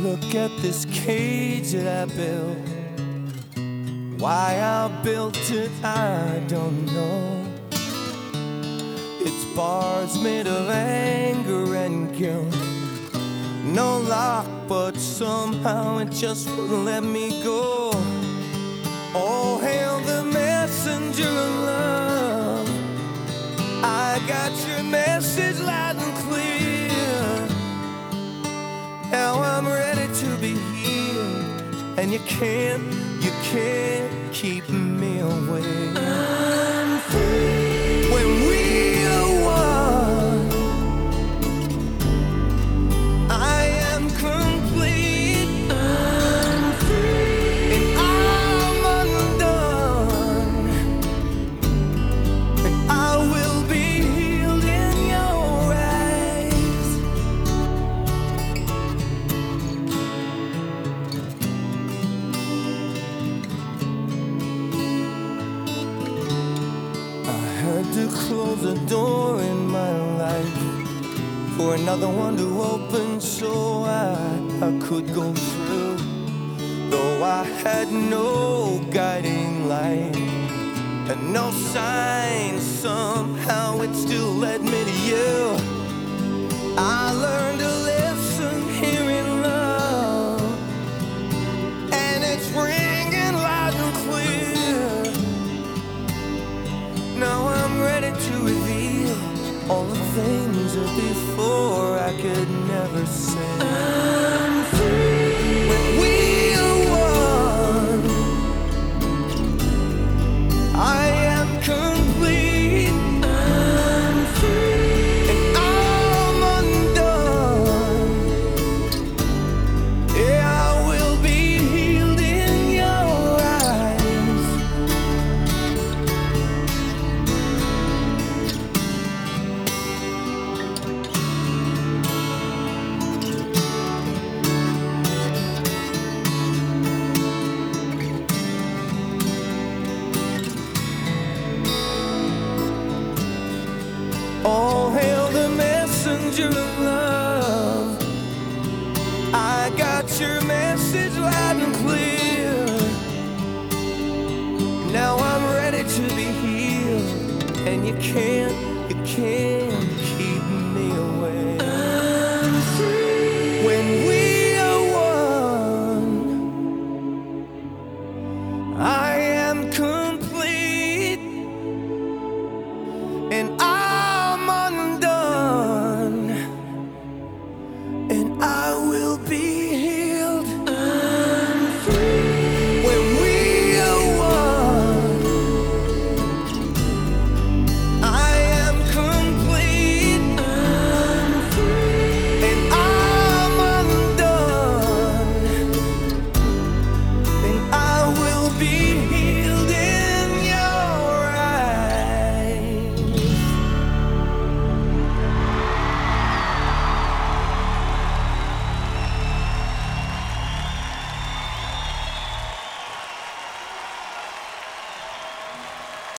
Look at this cage that I built. Why I built it, I don't know. It's bars made of anger and guilt. No lock, but somehow it just wouldn't let me go. Oh, hail the messenger of love. I got your message loud and clear. Now I'm ready to be healed, and you can't keep me away. I'm free when we are one. I am complete. I'm free and I'm undone, and I will be healed in your eyes. Had to close the door in my life for another one to open, so I could go through. Though I had no guiding light and no sign, somehow it still led me to you. I learned a lesson here in love, and it's ringing loud and clear. Now I'm ready to reveal all the things that before I could never say. I'm free when we are one. I am complete. I'm free and I'm undone. Yeah, I will be healed in your eyes. Oh, hail the messenger of love. I got your message loud and clear. Now I'm ready to be healed, and you can't